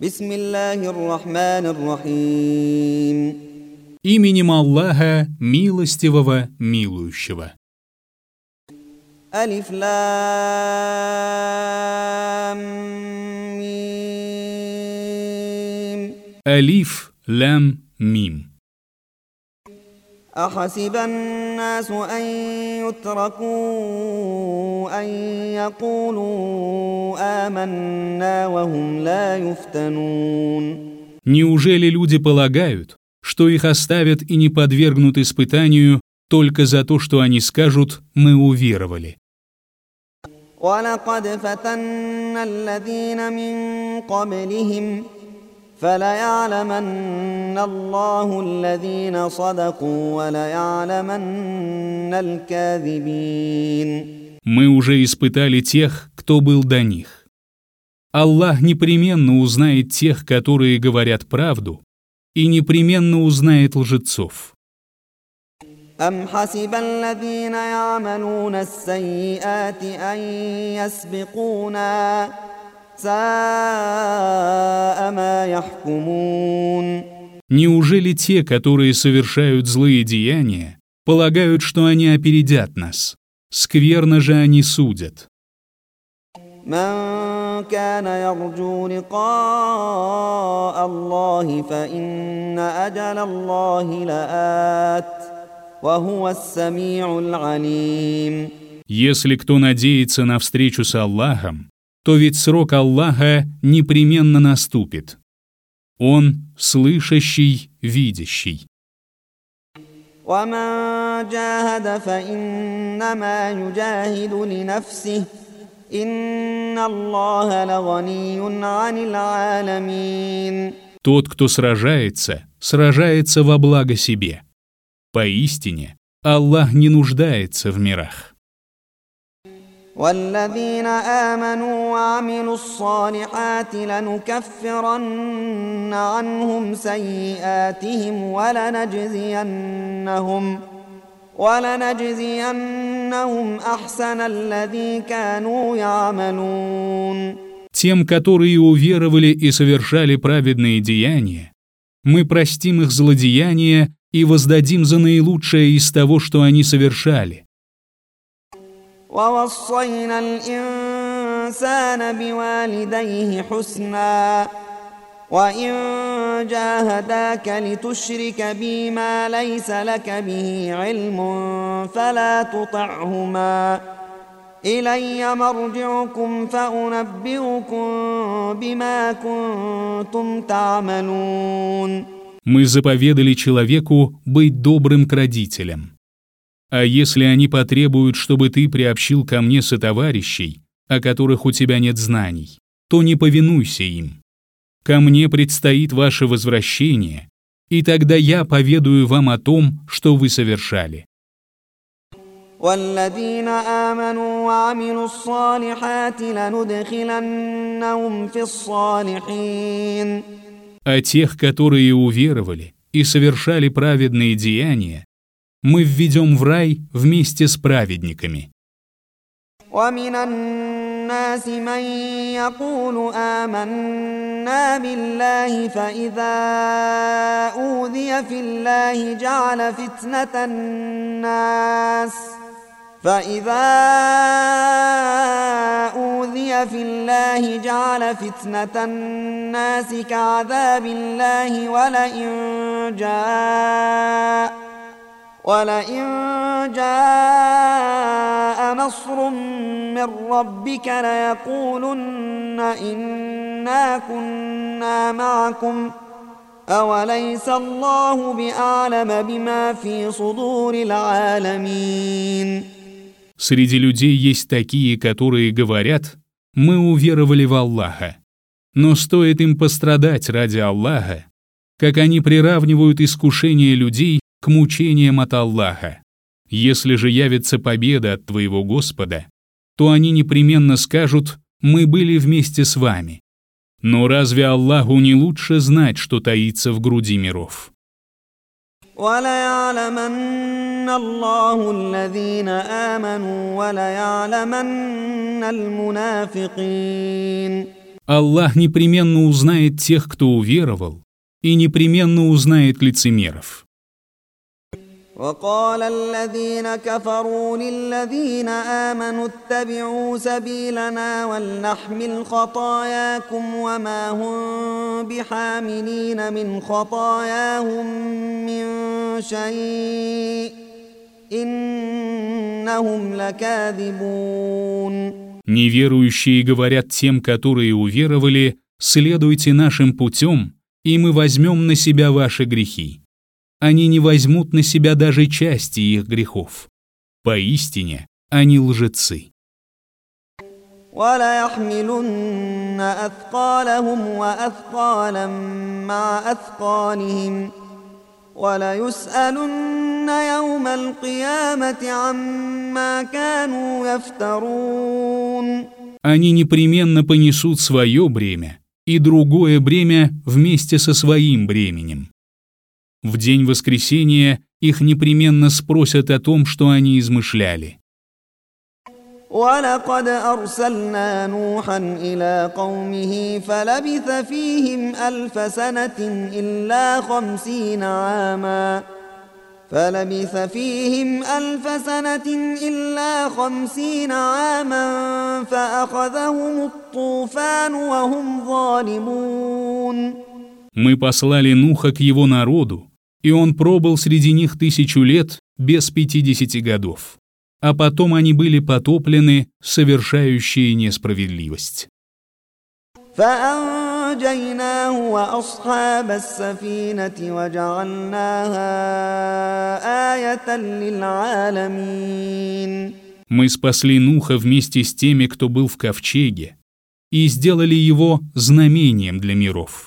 بسم الله الرحمن الرحيم Именем Аллаха, милостивого, милующего. ألف لام ميم Алиф, лям, мим. أحسب الناس أن يتركوا أن يقولوا آمنا وهم لا يفتنون. Неужели люди полагают, что их оставят и не подвергнут испытанию только за то, что они скажут «мы уверовали»? ولقد فتنا الذين من قبلهم فليعلمن الله الذين صدقوا وليعلمن الكاذبين. Мы уже испытали тех, кто был до них. Аллах непременно узнает тех, которые говорят правду, и непременно узнает лжецов. أم حسب الذين يعملون السيئات أن يسبقونا ساء ما يحكمون. Неужели те, которые совершают злые деяния, полагают, что они опередят нас? Скверно же они судят. من كان يرجو لقاء الله فإن أجل الله لآت وهو السميع العليم. Если кто надеется на встречу с Аллахом, то ведь срок Аллаха непременно наступит. Он слышащий, видящий. ومن جاهد فإنما يجاهد لنفسه إن الله لغني عن العالمين. Тот, кто сражается, сражается во благо себе. Поистине, Аллах не нуждается в мирах. والذين آمنوا وعملوا الصالحات لنكفرن عنهم سيئاتهم ولنجزينهم أحسن الذي كانوا يعملون. Тем, которые уверовали и совершали праведные деяния, мы простим их злодеяния и воздадим за наилучшее из того, что они совершали. ووصينا الإنسان بوالديه حسنا وإن جاهداك لتشرك بي ما ليس لك به علم فلا تطعهما إلي مرجعكم فأنبئكم بما كنتم تعملون. Мы заповедали человеку быть добрым к родителям. А если они потребуют, чтобы ты приобщил ко мне сотоварищей, о которых у тебя нет знаний, то не повинуйся им. Ко мне предстоит ваше возвращение, и тогда я поведаю вам о том, что вы совершали. والذين آمنوا وعملوا الصالحات لندخلنهم في الصالحين. А тех, которые уверовали и совершали праведные деяния, мы введем в рай вместе с праведниками. ومن الناس من يقول آمنا بالله فإذا أوذي في الله جعل فتنة الناس كعذاب الله ولئن جاء نصر من ربك ليقولن إنا كنا معكم أوليس الله بأعلم بما في صدور العالمين. Среди людей есть такие, которые говорят: «Мы уверовали в Аллаха». Но стоит им пострадать ради Аллаха, как они приравнивают искушение людей к мучениям от Аллаха. Если же явится победа от твоего Господа, то они непременно скажут: «Мы были вместе с вами». Но разве Аллаху не лучше знать, что таится в груди миров? وَلَيَعْلَمَنَّ اللَّهُ الَّذِينَ آمَنُوا وَلَيَعْلَمَنَّ الْمُنَافِقِينَ. Аллах непременно узнает тех, кто уверовал, и непременно узнает лицемеров. وقال الذين كفروا للذين آمنوا اتبعوا سبيلنا ولنحمل خطاياكم وما هم بحاملين من خطاياهم من شيء إنهم لكاذبون. Неверующие говорят тем, которые уверовали: «Следуйте нашим путем, и мы возьмем на себя ваши грехи». Они не возьмут на себя даже части их грехов. Поистине, они лжецы. وَلَيَحْمِلُنَّ أَثْقَالَهُمْ وَأَثْقَالًا مَعَ أَثْقَالِهِمْ وَلَيُسْأَلُنَّ يَوْمَ الْقِيَامَةِ عَمَّا كَانُوا يَفْتَرُونَ. Они непременно понесут свое бремя и другое бремя вместе со своим бременем. В день воскресения их непременно спросят о том, что они измышляли. وَلَقَدْ أَرْسَلْنَا نُوحًا إِلَى قَوْمِهِ فَلَبِثَ فِيهِمْ أَلْفَ سَنَةٍ إِلَّا 50 عَامًا فَأَخَذَهُمُ الطُّوفَانُ وَهُمْ ظَالِمُونَ. Мы послали Нуха к его народу, и он пробыл среди них 1000 лет без 50 годов. А потом они были потоплены, совершающие несправедливость. فأنجيناه وأصحاب السفينة وجعلناها آية للعالمين. Мы спасли Нуха вместе с теми, кто был в ковчеге, и сделали его знамением для миров.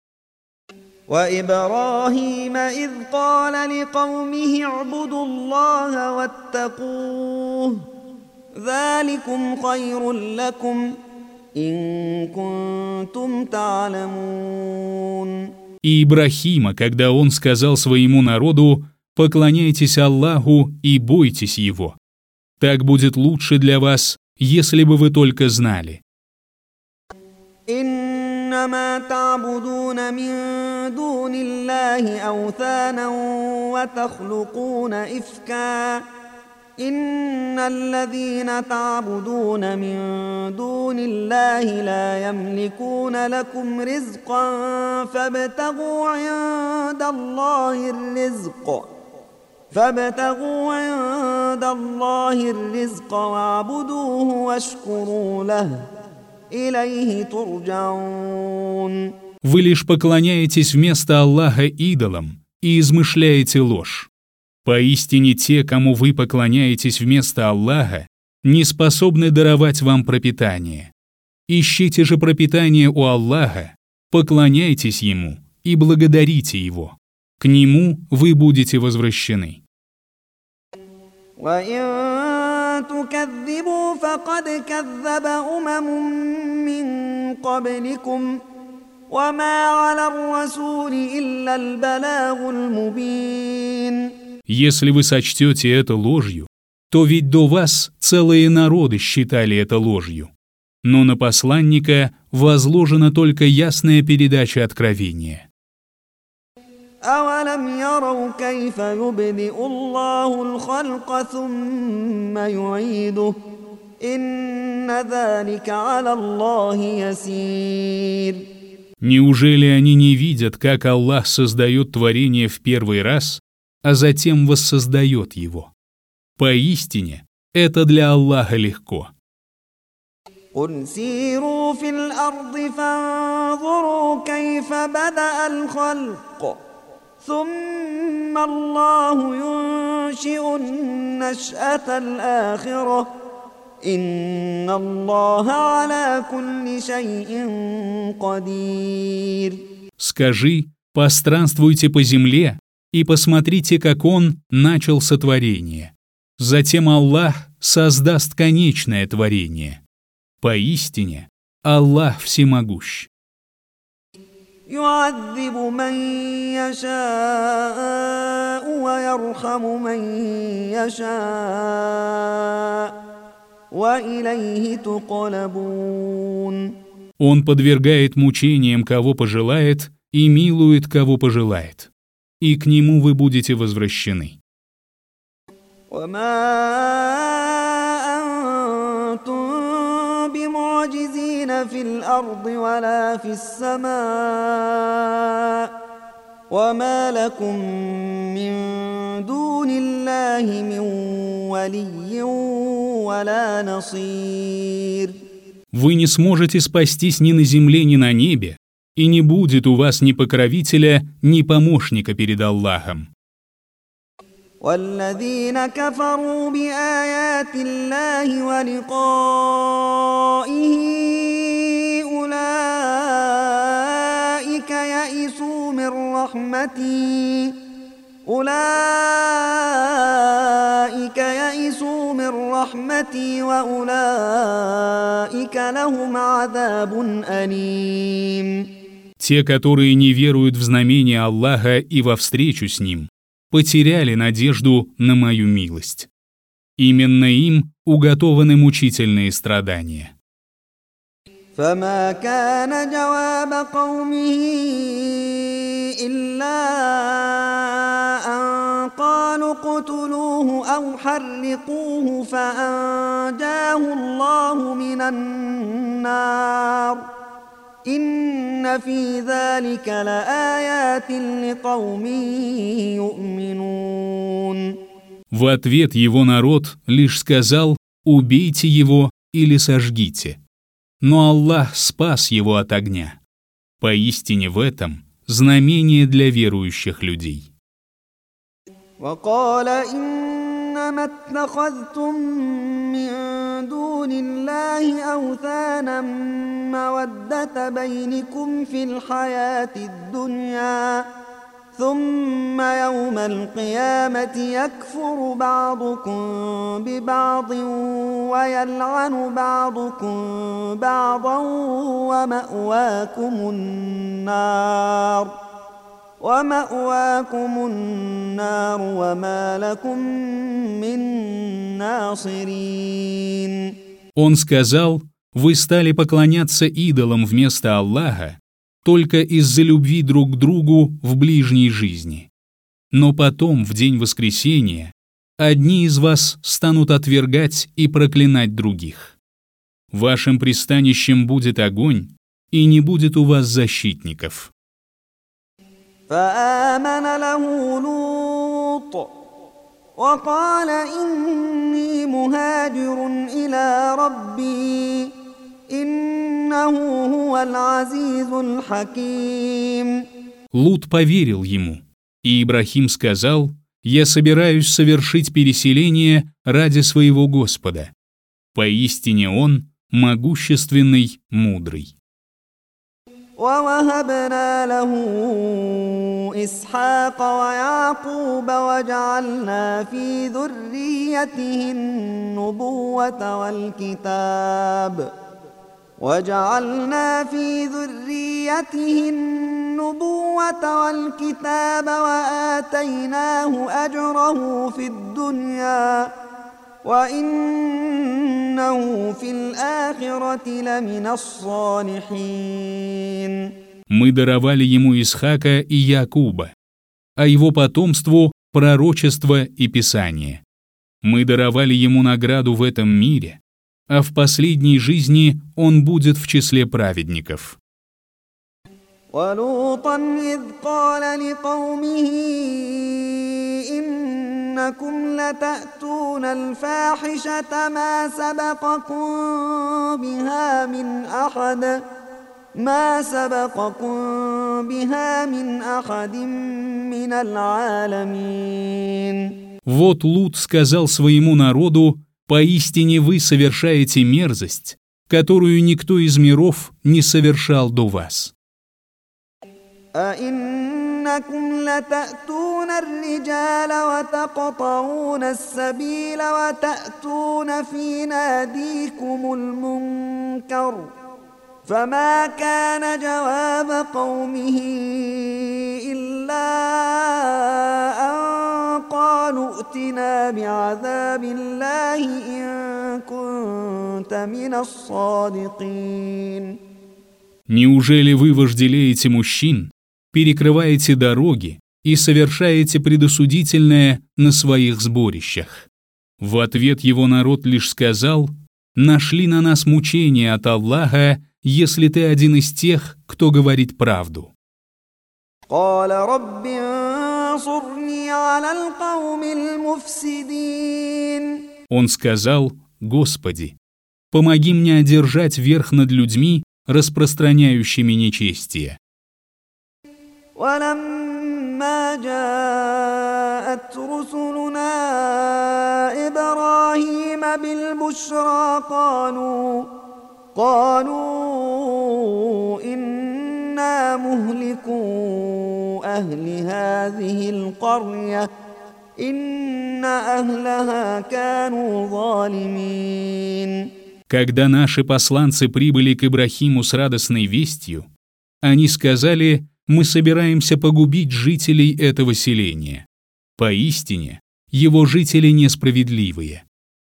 وإبراهيم إذ قال لقومه اعبدوا الله واتقوه ذلكم خير لكم إن كنتم تعلمون. И Ибрахима, когда он сказал своему народу: «Поклоняйтесь Аллаху и бойтесь Его. Так будет лучше для вас, если бы вы только знали». إنما تعبدون من دون الله أوثانا وتخلقون إفكا إن الذين تعبدون من دون الله لا يملكون لكم رزقا فابتغوا عند الله الرزق واعبدوه واشكروا له إليه ترجعون. Вы лишь поклоняетесь вместо Аллаха идолам и измышляете ложь. Поистине те, кому вы поклоняетесь вместо Аллаха, не способны даровать вам пропитание. Ищите же пропитание у Аллаха, поклоняйтесь Ему и благодарите Его. К Нему вы будете возвращены. وَإِن تُكَذِّبُوا فَقَدْ كَذَّبَ مِن قَبْلِكُمْ وَمَا عَلَى الرَّسُولِ إِلَّا الْبَلَاغُ الْمُبِينُ. Если вы сочтете это ложью, то ведь до вас целые народы считали это ложью. Но на посланника возложена только ясная передача откровения. أَوَلَمْ يَرَوْا كَيْفَ يُبْدِئُ اللَّهُ الْخَلْقَ ثُمَّ يُعِيدُهُ إِنَّ ذَلِكَ عَلَى اللَّهِ يَسِيرٌ. Неужели они не видят, как Аллах создает творение в первый раз, а затем воссоздает его? Поистине, это для Аллаха легко. قُلْ سِيرُوا فِي الْأَرْضِ فَانظُرُوا كَيْفَ بَدَأَ الْخَلْقَ ثُمَّ اللَّهُ يُنشِئُ النَّشْأَةَ الْآخِرَةَ إِنَّ اللَّهَ عَلَى كُلِّ شَيْءٍ قَدِيرٌ. Скажи: постранствуйте по земле и посмотрите, как Он начал сотворение. Затем Аллах создаст конечное творение. Поистине, Аллах всемогущ. يُعَذِّبُ مَن يَشَاءُ وَيَرْحَمُ مَن يَشَاءُ وَإِلَيْهِ تُقْلَبُونَ. Он подвергает мучениям, кого пожелает, и милует, кого пожелает. И к Нему вы будете возвращены. وما أنتم بمعجزين في الأرض ولا في السماء وما لكم من دون الله من ولي ولا نصير. Вы не сможете спастись ни на земле, ни на небе, и не будет у вас ни покровителя, ни помощника перед Аллахом. والذين كفروا بآيات الله ولقائه أولئك يئسوا من رحمتي وأولئك لهم عذاب أليم. Те, которые не веруют в знамения Аллаха и во встречу с Ним, потеряли надежду на мою милость. Именно им уготованы мучительные страдания. فما كان جواب قومه إلا أن قالوا اقتلوه أو حرقوه فأنجاه الله من النار إن في ذلك لآيات لقوم يؤمنون. В ответ его народ лишь сказал: «Убейте его или сожгите». Но Аллах спас его от огня. Поистине в этом знамение для верующих людей. وقال إنما اتخذتم من دون الله أوثانا مودة بينكم في الحياة الدنيا ثم يوم القيامة يكفر بعضكم ببعض ويلعن بعضكم بعضا ومأواكم النار وما لكم من ناصرين. Он сказал: «Вы стали поклоняться идолам вместо Аллаха только из-за любви друг к другу в ближней жизни. Но потом, в день воскресения, одни из вас станут отвергать и проклинать других. Вашим пристанищем будет огонь, и не будет у вас защитников». فآمن له لوط وقال إني مهاجر إلى ربي إنه هو العزيز الحكيم. Лут поверил ему, и Ибрахим сказал: «Я собираюсь совершить переселение ради своего Господа. Поистине Он могущественный, мудрый». ووهبنا له إسحاق ويعقوب وجعلنا في ذريته النبوة والكتاب وآتيناه أجره في الدنيا وإنه في الآخرة لمن الصالحين. Мы даровали ему Исхака и Якуба, а его потомству – пророчество и Писание. Мы даровали ему награду в этом мире, а в последней жизни он будет в числе праведников. ولوطا إذ قال لقومه إنكم لتأتون الفاحشة ما سبقكم بها من أحد من العالمين. Вот Лут сказал своему народу: «Поистине вы совершаете мерзость, которую никто из миров не совершал до вас». أئنكم لتأتون الرجال وتقطعون السبيل وتأتون في ناديكم المنكر فما كان جواب قومه إلا أن قالوا ائتنا بعذاب الله إن كنت من الصادقين. Неужели вы вожделеете мужчин, перекрываете дороги и совершаете предосудительное на своих сборищах?» В ответ его народ лишь сказал: «Нашли на нас мучения от Аллаха, если ты один из тех, кто говорит правду». قال رب انصرني على القوم المفسدين. Он сказал: «Господи, помоги мне одержать верх над людьми, распространяющими нечестие». ولما جاءت رسلنا إبراهيم بالبشرى قالوا إنا مهلكو أهل هذه القرية إن أهلها كانوا ظالمين. Когда наши посланцы прибыли к Ибрахиму с радостной вестью, они сказали: «Мы собираемся погубить жителей этого селения. Поистине, его жители несправедливые».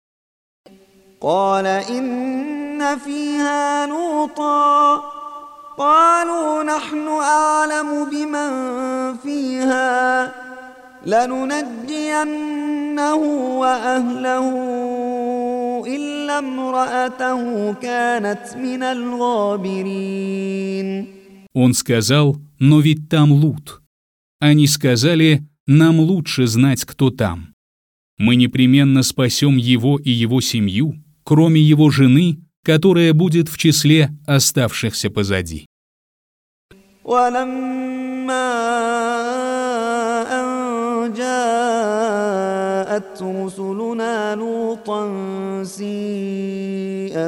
قال إن فيها لوطا قالوا نحن أعلم بمن فيها لننجينه وأهله إلا امرأته كانت من الغابرين. Он сказал: «Но ведь там Лут». Они сказали: «Нам лучше знать, кто там. Мы непременно спасем его и его семью, кроме его жены, которая будет в числе оставшихся позади». جاءت رسلنا لوطا سيء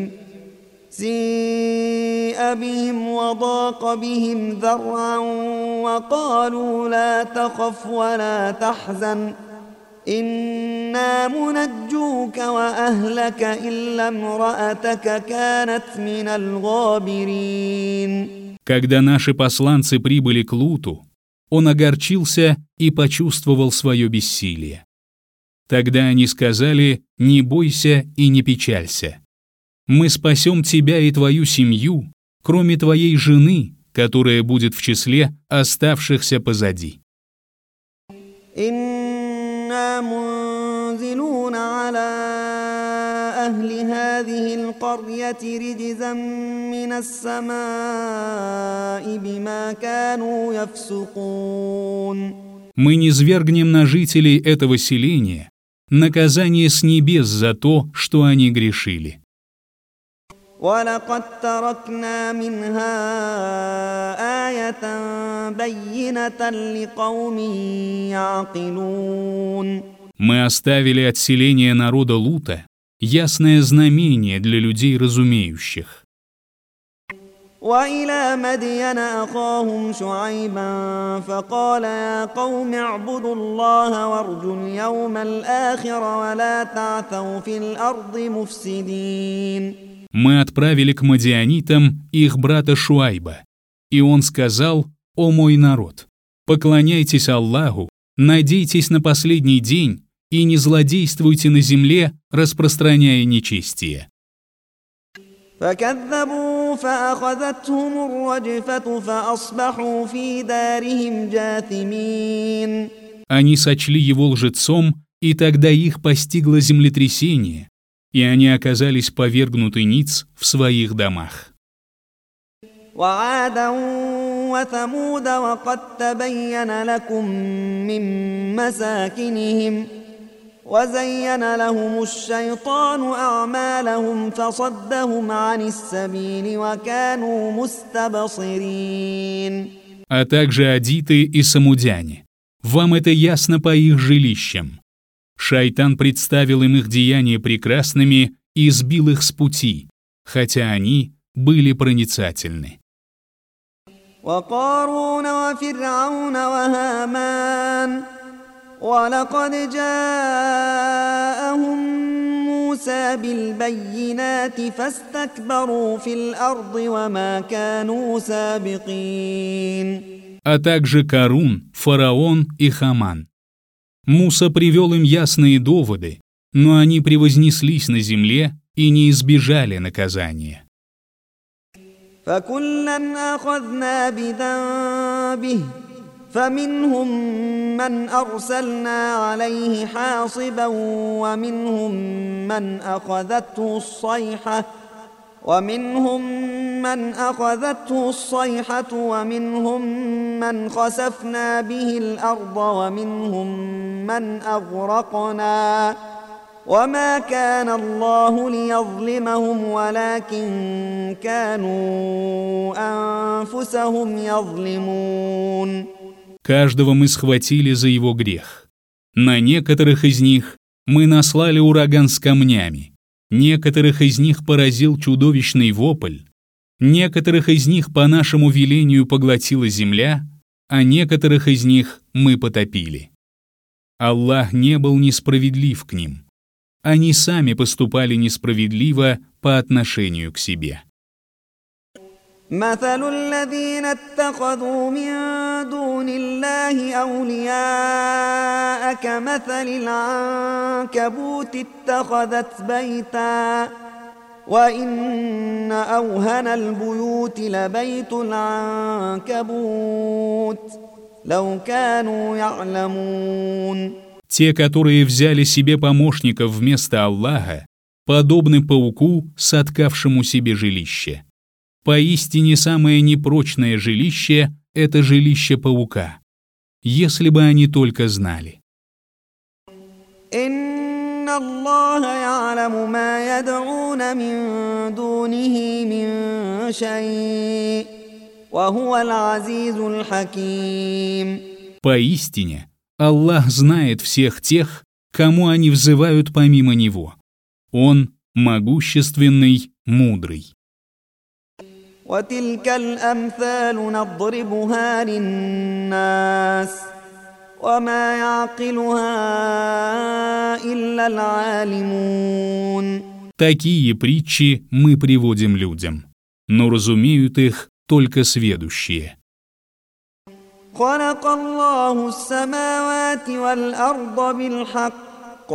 بهم وضاق بهم ذرعا وقالوا لا تخف ولا تحزن إنا منجوك وأهلك إلا امرأتك كانت من الغابرين. Когда наши посланцы прибыли к Луту, он огорчился и почувствовал свое бессилие. Тогда они сказали: «Не бойся и не печалься. Мы спасем тебя и твою семью, кроме твоей жены, которая будет в числе оставшихся позади». إنا منزلون على أهل هذه القرية رجزا من السماء بما كانوا يفسقون. Мы низвергнем на жителей этого селения наказание с небес за то, что они грешили. ولقد تركنا منها آية بينة لقوم يعقلون. Мы оставили от селения народа Лута ясное знамение для людей разумеющих. وإلى مدين أخاهم شعيبا فقال يا قوم اعبدوا الله وارجوا اليوم الآخر ولا تعثوا في الأرض مفسدين. Мы отправили к мадианитам их брата Шуайба, и он сказал: «О мой народ, поклоняйтесь Аллаху, надейтесь на последний день и не злодействуйте на земле, распространяя нечестие». فكذبوا فأخذتهم الرجفة فأصبحوا في دارهم جاثمين. Они сочли его лжецом, и тогда их постигло землетрясение, и они оказались повергнуты ниц в своих домах. وعادا وثمود وقد تبين لكم من مساكنهم وزين لهم الشيطان أعمالهم فصدهم عن السبيل وكانوا مستبصرين. А также адиты и самудяне. Вам это ясно по их жилищам. Шайтан представил им их деяния прекрасными и сбил их с пути, хотя они были проницательны. وقارون وفرعون وهامان ولقد جاءهم موسى بالبينات فاستكبروا في الأرض وما كانوا سابقين. А также Карун, фараон и Хаман. Муса привел им ясные доводы, но они превознеслись на земле и не избежали наказания. فكلا أخذنا بذنبه فمنهم من أرسلنا عليه حاصبا ومنهم من أخذته الصيحة ومنهم من خسفنا به الأرض ومنهم من أغرقنا وما كان الله ليظلمهم ولكن كانوا أنفسهم يظلمون. Каждого мы схватили за его грех. На некоторых из них мы наслали ураган с камнями, некоторых из них поразил чудовищный вопль, некоторых из них по нашему велению поглотила земля, а некоторых из них мы потопили. Аллах не был несправедлив к ним. Они сами поступали несправедливо по отношению к себе. مثل الذين اتخذوا من دون الله أولياء كمثل العنكبوت اتخذت بيتا وإن أوهن البيوت لبيت العنكبوت لو كانوا يعلمون. Те, которые взяли себе помощников вместо Аллаха, подобны пауку, соткавшему себе жилище. Поистине самое непрочное жилище — это жилище паука, если бы они только знали. إن الله يعلم ما يدعون من دونه من شيء وهو العزيز الحكيم. Поистине, Аллах знает всех тех, кому они взывают помимо Него. Он могущественный, мудрый. وتلك الأمثال نضربها للناس وما يعقلها إلا العالمون. Такие притчи мы приводим людям, но разумеют их только сведущие. خلق الله السماوات والأرض بالحق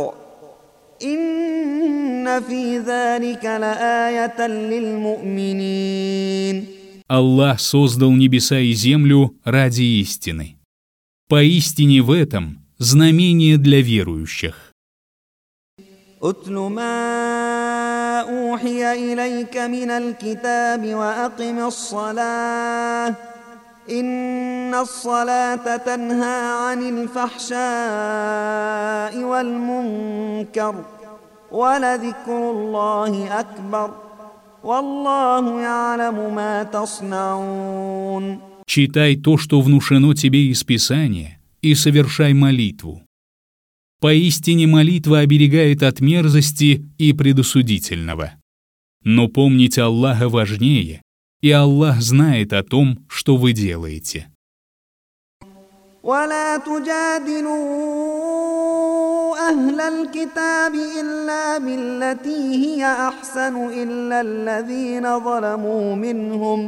إن في ذلك لآية للمؤمنين. Аллах создал небеса и землю ради истины. Поистине в этом знамение для верующих. أتل ما أوحي إليك من الكتاب وأقم الصلاة إن الصلاة تنهى عن الفحشاء والمنكر ولذكر الله أكبر والله يعلم ما تصنعون. Читай то, что внушено тебе из Писания, и совершай молитву. Поистине молитва оберегает от мерзости и предосудительного. Но помнить Аллаха важнее, и Аллах знает о том, что вы делаете. ولا تجادلوا أهل الكتاب إلا بالتي هي أحسن إلا الذين ظلموا منهم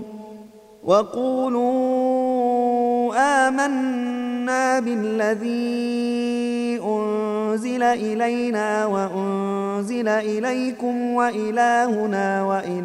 وقولوا آمنا بالذي أنزل إلينا وأنزل إليكم وإلهنا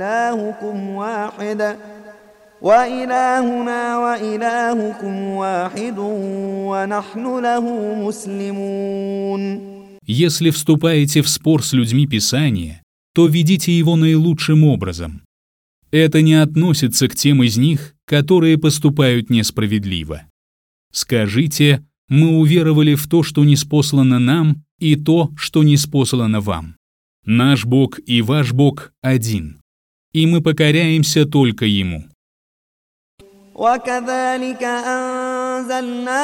وإلهكم واحد ونحن له مسلمون. Если вступаете в спор с людьми Писания, то ведите его наилучшим образом. Это не относится к тем из них, которые поступают несправедливо. Скажите: мы уверовали в то, что ниспослано нам, и то, что ниспослано вам. Наш Бог и ваш Бог один, и мы покоряемся только Ему. وكذلك أنزلنا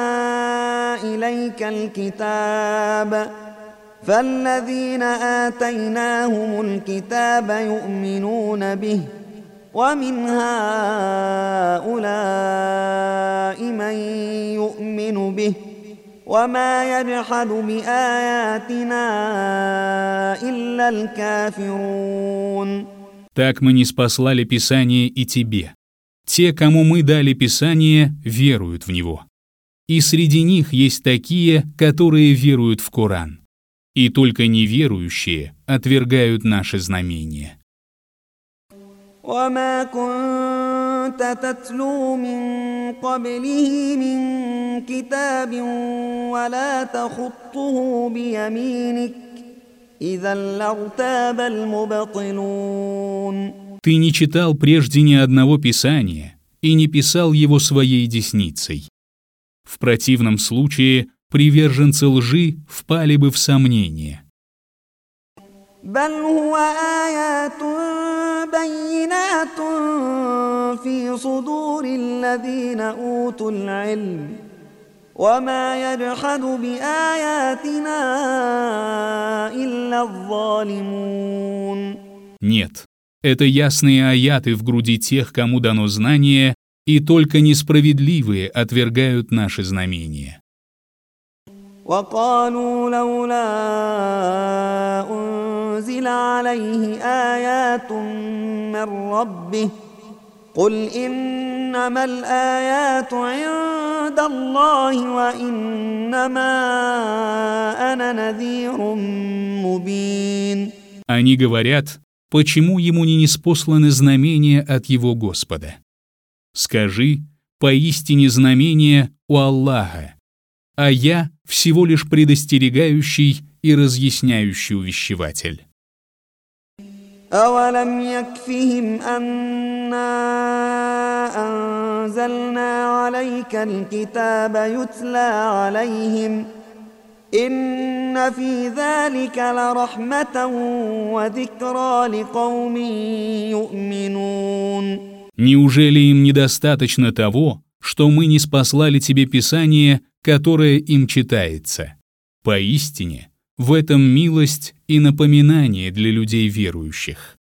إليك الكتاب فالذين آتيناهم الكتاب يؤمنون به ومن هؤلاء من يؤمن به وما يجحد بآياتنا إلا الكافرون. Так мы ниспослали Писание и тебе. Те, кому мы дали Писание, веруют в него. И среди них есть такие, которые веруют в Коран. И только неверующие отвергают наши знамения. وما كنت تتلو من قبله من كتاب ولا تخطه بيمينك إذا لارتاب المبطلون. Ты не читал прежде ни одного писания и не писал его своей десницей. В противном случае приверженцы лжи впали бы в сомнение. بل هو آيات بينات في صدور الذين أوتوا العلم وما يجحد بآياتنا إلا الظالمون. Нет, это ясные аяты в груди тех, кому дано знание, и только несправедливые отвергают наши знамения. وقالوا لولا أنزل عليه آيات من ربه قل إنما الآيات عند الله وإنما أنا نذير مبين. Они говорят, почему ему не ниспосланы знамения от его Господа? Скажи, поистине знамения у Аллаха, а я всего лишь предостерегающий и разъясняющий увещеватель. أولم يكفهم أنا أنزلنا عليك الكتاب يتلى عليهم إن في ذلك لرحمة وذكرى لقوم يؤمنون. Неужели им недостаточно того, что мы ниспослали тебе Писание, которое им читается? Поистине, в этом милость и напоминание для людей верующих.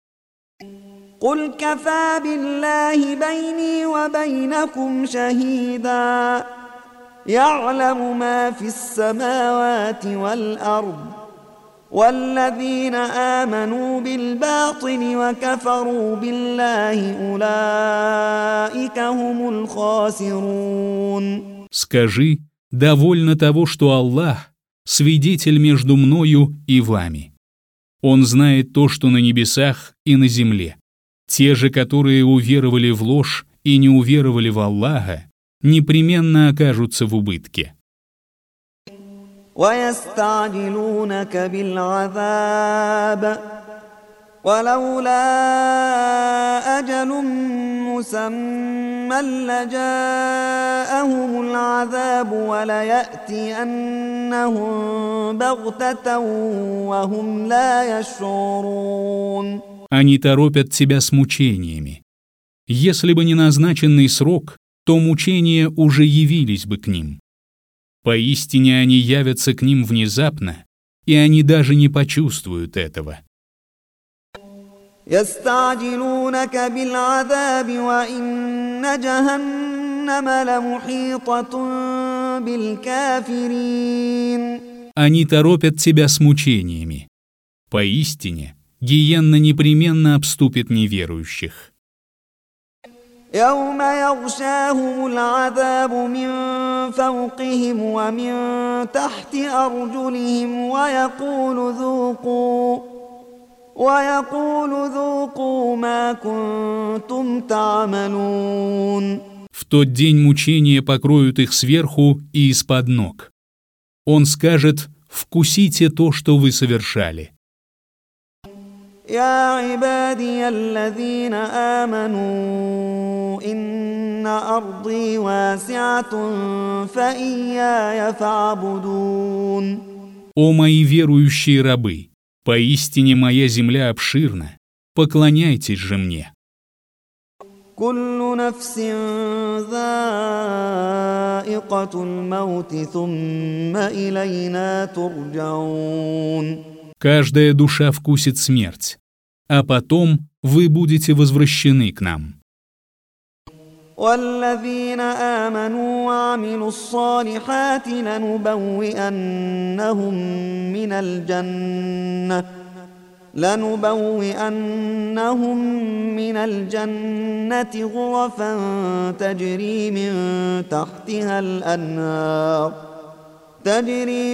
قل كفى بالله بيني وبينكم شهيدا يعلم ما في السماوات والأرض والذين آمنوا بالباطل وكفروا بالله أولئك هم الخاسرون. Скажи, довольно того, что Аллах — свидетель между мною и вами. Он знает то, что на небесах и на земле. Те же, которые уверовали в ложь и не уверовали в Аллаха, непременно окажутся в убытке. ويستعجلونك بالعذاب ولولا أجل مسمى لجاءهم العذاب وليأتينهم بغتة وهم لا يشعرون. Они торопят тебя с мучениями. Если бы не назначенный срок, то мучения уже явились бы к ним. Поистине они явятся к ним внезапно, и они даже не почувствуют этого. يستعجلونك بالعذاب وإن جهنم لمحيطة بالكافرين. Они торопят тебя с мучениями. Поистине, гиенна непременно обступит неверующих. يوم يغشاهم العذاب من فوقهم ومن تحت أرجلهم ويقول ذوقوا ما كنتم تعملون. В тот день мучения покроют их сверху и из-под ног. Он скажет: «Вкусите то, что вы совершали». يا عبادي الذين آمنوا إن أرضي واسعة فإياي فاعبدون. «О мои верующие рабы, поистине моя земля обширна, поклоняйтесь же мне». كل نفس ذائقة الموت ثم إلينا ترجعون. Каждая душа вкусит смерть, а потом вы будете возвращены к нам. والذين آمنوا وعملوا الصالحات لنبوئنهم من الجنة غرفا تجري من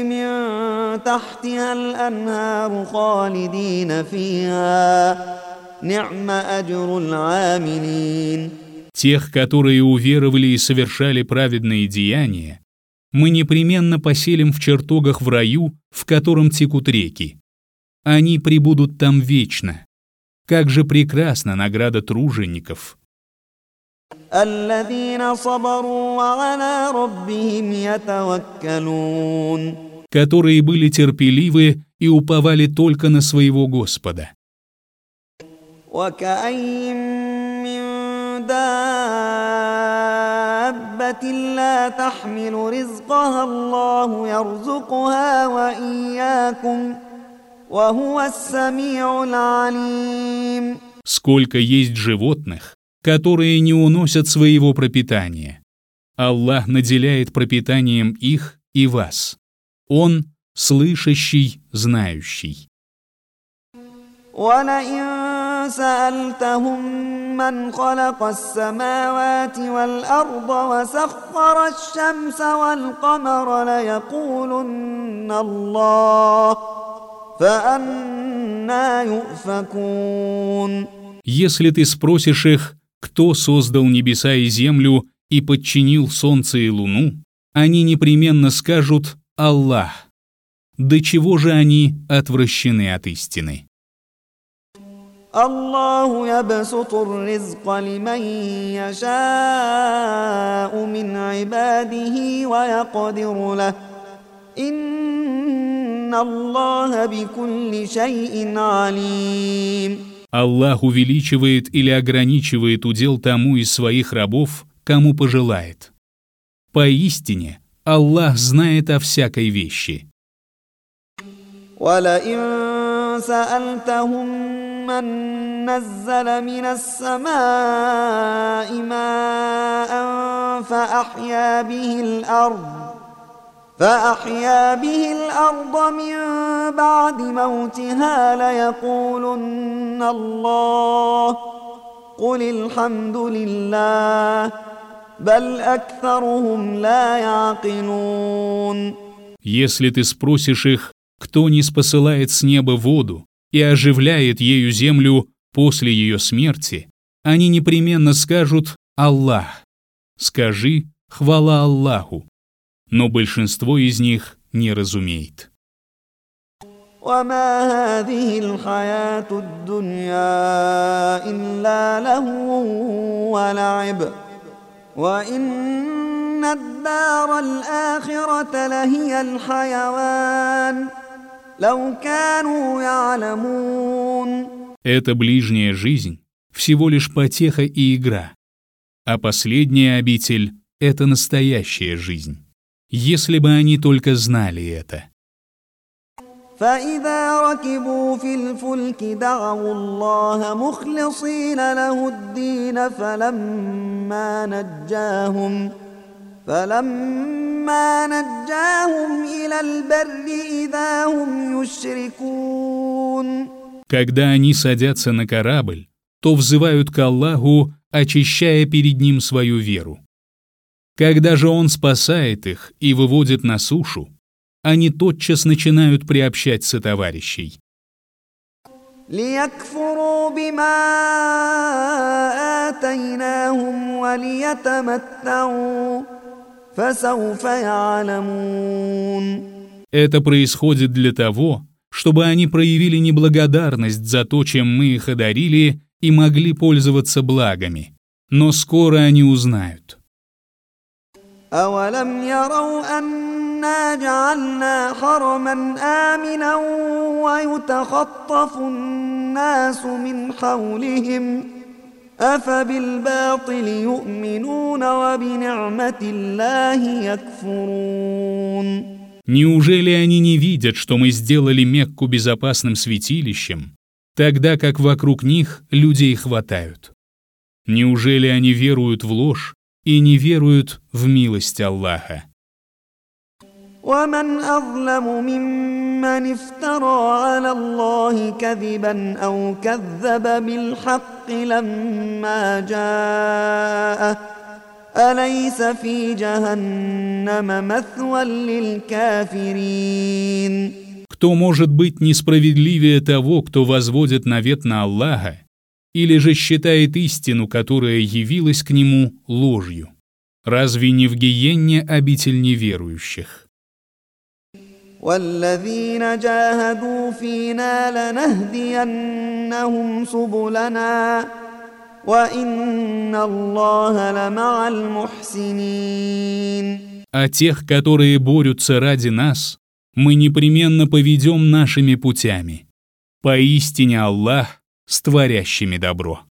تحتها الأنهار خالدين فيها نعم أجر العاملين. Тех, которые уверовали и совершали праведные деяния, мы непременно поселим в чертогах в раю, в котором текут реки. Они пребудут там вечно. Как же прекрасна награда тружеников! الذين صبروا وعلى ربهم يتوكلون. Которые были терпеливы и уповали только на своего Господа. وكأين من دابة لا تحمل رزقها الله يرزقها وإياكم وهو السميع العليم. Сколько есть животных, которые не уносят своего пропитания. Аллах наделяет пропитанием их и вас. Он слышащий, знающий. وَلَئِن سَأَلْتَهُم مَّنْ خَلَقَ السَّمَاوَاتِ وَالْأَرْضَ وَسَخَّرَ الشَّمْسَ وَالْقَمَرَ لَيَقُولُنَّ اللَّهُ فَأَنَّىٰ يُؤْفَكُونَ. Если ты спросишь их, кто создал небеса и землю и подчинил солнце и луну, они непременно скажут «Аллах». До чего же они отвращены от истины? الله يبسط الرزق لمن يشاء من عباده ويقدر له إن الله بكل شيء عليم. Аллах увеличивает или ограничивает удел тому из своих рабов, кому пожелает. Поистине, Аллах знает о всякой вещи. وَلَئِن سَأَلْتَهُم من نزل من السماء ماء فأحيا به الأرض من بعد موتها ليقولن الله قل الحمد لله بل أكثرهم لا يعقلون. Если ты спросишь их, кто ниспосылает с неба воду и оживляет ею землю после ее смерти, они непременно скажут «Аллах». Скажи «Хвала Аллаху». Но большинство из них не разумеет. وما هذه الحياة الدنيا إلا لهو ولعب وإن الدار الآخرة لهي الحيوان لو كانوا يعلمون. Эта ближняя жизнь всего лишь потеха и игра, а последняя обитель — это настоящая жизнь, если бы они только знали это. فإذا ركبوا في الفلك دعوا الله مخلصين له الدين فلما نجاهم إلى البر إذا هم يشركون. Когда они садятся на корабль, то взывают к Аллаху, очищая перед ним свою веру. Когда же Он спасает их и выводит на сушу, они тотчас начинают приобщать сотоварищей. ليكفروا بما آتيناهم وليتمتعوا فسوف يعلمون. Это происходит для того, чтобы они проявили неблагодарность за то, чем мы их одарили, и могли пользоваться благами. Но скоро они узнают. أولم يروا أنا جعلنا حرما آمنا ويتخطف الناس من حولهم أفبالباطل يؤمنون وبنعمة الله يكفرون. Неужели они не видят, что мы сделали Мекку безопасным святилищем, тогда как вокруг них людей хватают? Неужели они веруют в ложь и не веруют в милость Аллаха? ومن أظلم ممن افترى على الله كذبا أو كذب بالحق لما جاءه أليس في جهنم مثوى للكافرين. Кто может быть несправедливее того, кто возводит навет на Аллаха или же считает истину, которая явилась к нему, ложью? Разве не в гиенне обитель неверующих? والذين جاهدوا فينا لنهدينهم سبلنا وإن الله لمع المحسنين. А тех, которые борются ради нас, мы непременно поведем нашими путями. Поистине Аллах с творящими добро.